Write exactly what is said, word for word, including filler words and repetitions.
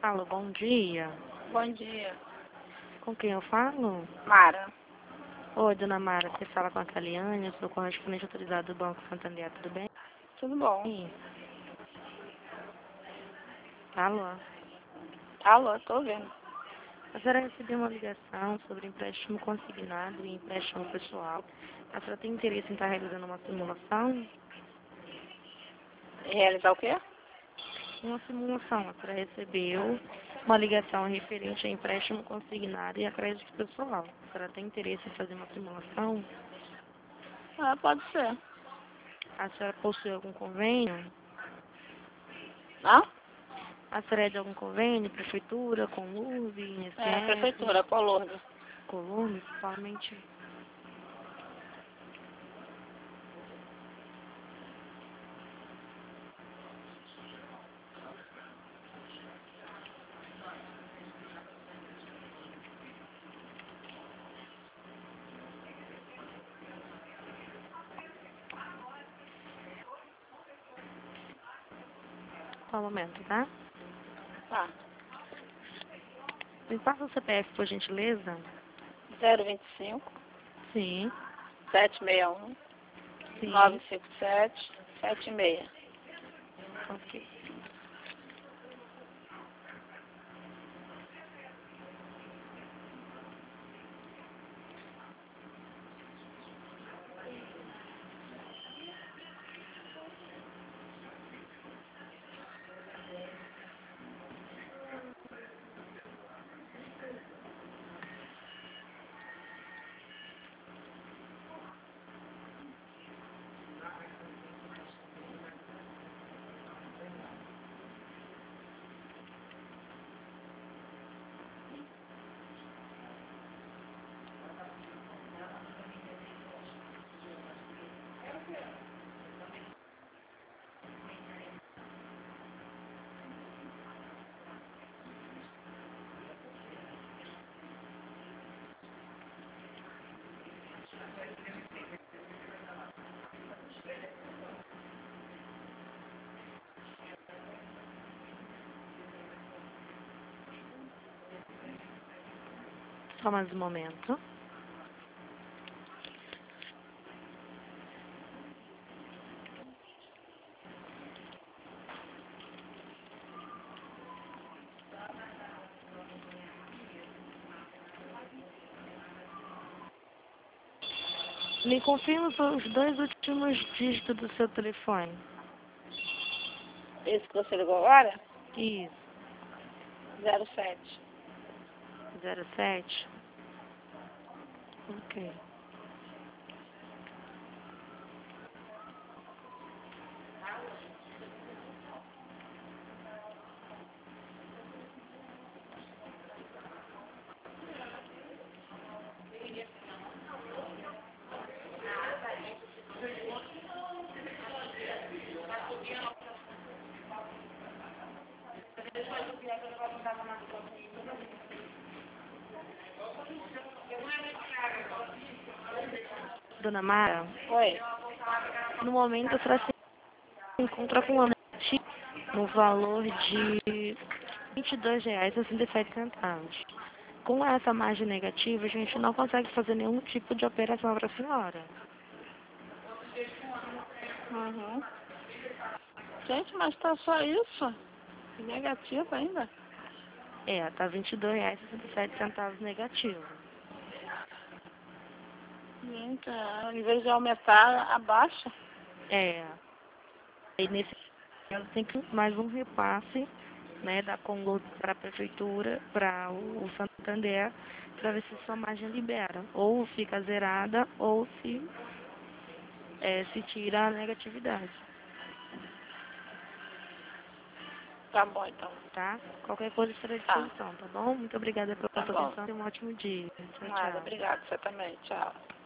Alô, bom dia. Bom dia. Com quem eu falo? Mara. Oi, dona Mara, você fala com a Caliane, eu sou correspondente autorizado do Banco Santander, tudo bem? Tudo bom? Sim. Alô? Alô, tô ouvindo. A senhora recebeu uma ligação sobre empréstimo consignado e empréstimo pessoal. A senhora tem interesse em estar realizando uma simulação? Realizar o quê? Uma simulação, a senhora recebeu uma ligação referente a empréstimo consignado e a crédito pessoal. A senhora tem interesse em fazer uma simulação? Ah, pode ser. A senhora possui algum convênio? Hã? A senhora é de algum convênio, prefeitura, com luz, É, I N S S, prefeitura, Colônia. Colônia, principalmente? Só um momento, tá? Tá. Me passa o C P F, por gentileza? zero vinte e cinco, Sim, sete seis um, sim. nove cinco sete, sete seis. Ok. Só mais um momento. Me confirma os dois últimos dígitos do seu telefone. Esse que você ligou agora? Isso, zero sete. zero sete. Ok. Dona Mara, Oi. no momento a senhora se encontra com uma net no valor de vinte e dois reais e sessenta e sete centavos. Com essa margem negativa, a gente não consegue fazer nenhum tipo de operação para a senhora. Uhum. Gente, mas tá só isso? Negativo ainda? É, tá vinte e dois reais e sessenta e sete centavos negativo. Gente, é, em vez de aumentar, abaixa. É, e nesse caso tem que mais um repasse, né, da Conluz para a prefeitura, para o Santander, para ver se sua margem libera. Ou fica zerada, ou se, é, se tira a negatividade, Tá bom, então. tá? Qualquer coisa estará à Tá. disposição, tá bom? Muito obrigada pela Tá sua bom. atenção e um ótimo dia. Tchau, Nada, tchau. obrigado. Você também. Tchau.